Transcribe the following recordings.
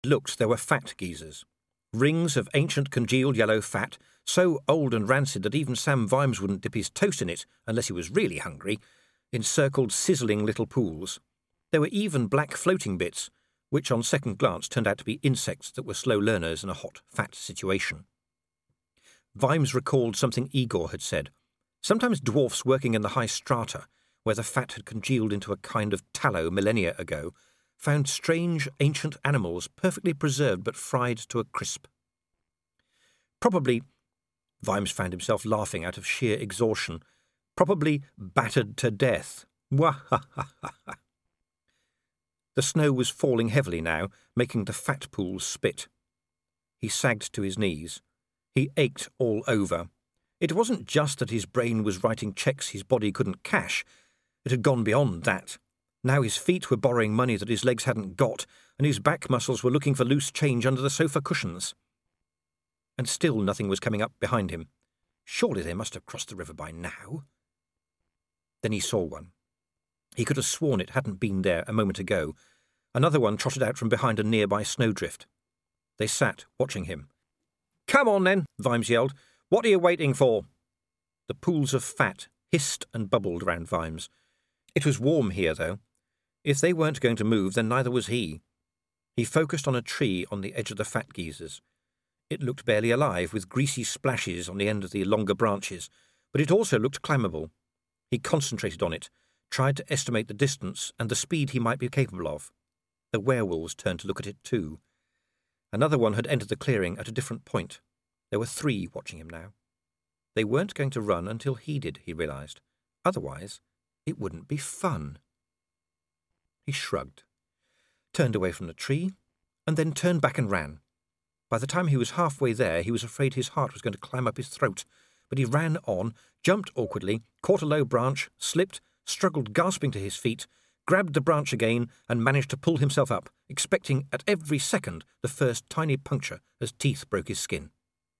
Looked, there were fat geezers. Rings of ancient congealed yellow fat, so old and rancid that even Sam Vimes wouldn't dip his toast in it unless he was really hungry, encircled sizzling little pools. There were even black floating bits, which on second glance turned out to be insects that were slow learners in a hot, fat situation. Vimes recalled something Igor had said. Sometimes dwarfs working in the high strata, where the fat had congealed into a kind of tallow millennia ago, found strange ancient animals perfectly preserved but fried to a crisp. Probably, Vimes found himself laughing out of sheer exhaustion, probably battered to death. Wah-ha-ha-ha-ha. The snow was falling heavily now, making the fat pools spit. He sagged to his knees. He ached all over. It wasn't just that his brain was writing cheques his body couldn't cash. It had gone beyond that. Now his feet were borrowing money that his legs hadn't got, and his back muscles were looking for loose change under the sofa cushions. And still nothing was coming up behind him. Surely they must have crossed the river by now. Then he saw one. He could have sworn it hadn't been there a moment ago. Another one trotted out from behind a nearby snowdrift. They sat, watching him. "Come on, then," Vimes yelled. "What are you waiting for?" The pools of fat hissed and bubbled round Vimes. It was warm here, though. If they weren't going to move, then neither was he. He focused on a tree on the edge of the fat geezers. It looked barely alive, with greasy splashes on the end of the longer branches, but it also looked climbable. He concentrated on it, tried to estimate the distance and the speed he might be capable of. The werewolves turned to look at it too. Another one had entered the clearing at a different point. There were 3 watching him now. They weren't going to run until he did, he realised. Otherwise, it wouldn't be fun. He shrugged, turned away from the tree, and then turned back and ran. By the time he was halfway there, he was afraid his heart was going to climb up his throat, but he ran on, jumped awkwardly, caught a low branch, slipped, struggled gasping to his feet, grabbed the branch again, and managed to pull himself up, expecting at every second the first tiny puncture as teeth broke his skin.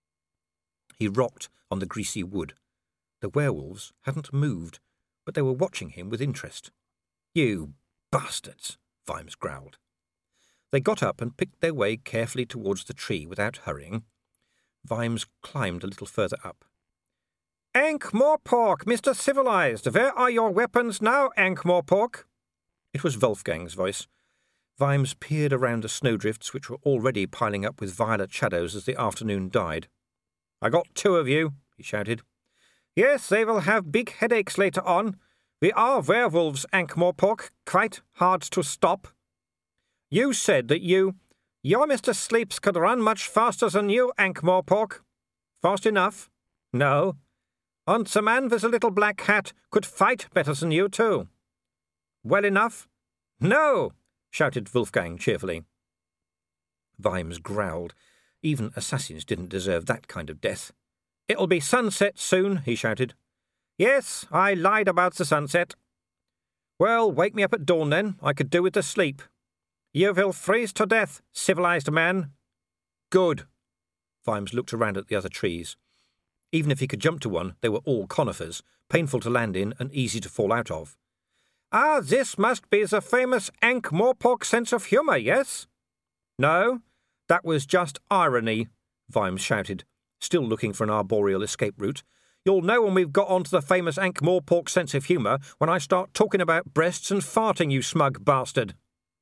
He rocked on the greasy wood. The werewolves hadn't moved, but they were watching him with interest. "You bastards," Vimes growled. They got up and picked their way carefully towards the tree without hurrying. Vimes climbed a little further up. "Ankh-Morpork, Mr. Civilized, where are your weapons now, Ankh-Morpork?" It was Wolfgang's voice. Vimes peered around the snowdrifts, which were already piling up with violet shadows as the afternoon died. "I got 2 of you," he shouted. "Yes, they will have big headaches later on. We are werewolves, Ankh-Morpork, quite hard to stop. You said that your Mr. Sleeps could run much faster than you, Ankh-Morpork. Fast enough? No. And the man with the little black hat could fight better than you, too. Well enough? No, shouted Wolfgang cheerfully. Vimes growled. Even assassins didn't deserve that kind of death. "It'll be sunset soon," he shouted. "Yes, I lied about the sunset." "Well, wake me up at dawn, then. I could do with the sleep." "You will freeze to death, civilized man." "Good." Vimes looked around at the other trees. Even if he could jump to one, they were all conifers, painful to land in and easy to fall out of. "Ah, this must be the famous Ankh-Morpork sense of humour, yes?" "No, that was just irony," Vimes shouted, still looking for an arboreal escape route. "You'll know when we've got on to the famous Ankh-Morpork sense of humour when I start talking about breasts and farting, you smug bastard."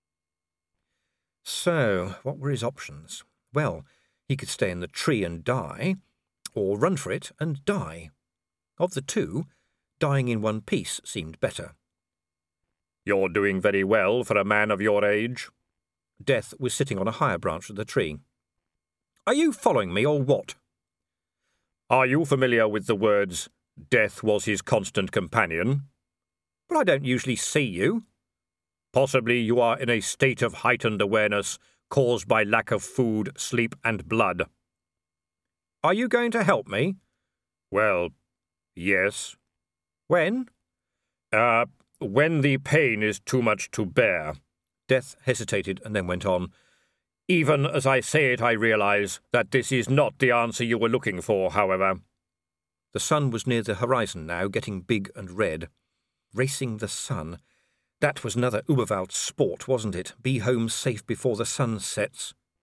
So, what were his options? Well, he could stay in the tree and die, or run for it and die. Of the two, dying in one piece seemed better. "You're doing very well for a man of your age." Death was sitting on a higher branch of the tree. "Are you following me, or what?" "Are you familiar with the words, 'Death was his constant companion'?" "But I don't usually see you." "Possibly you are in a state of heightened awareness caused by lack of food, sleep, and blood." "Are you going to help me?" "Well, yes." "When?" When the pain is too much to bear." Death hesitated and then went on. "Even as I say it, I realize that this is not the answer you were looking for, however." The sun was near the horizon now, getting big and red. Racing the sun. That was another Uberwald sport, wasn't it? Be home safe before the sun sets.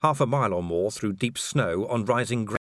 half a mile or more through deep snow on rising ground.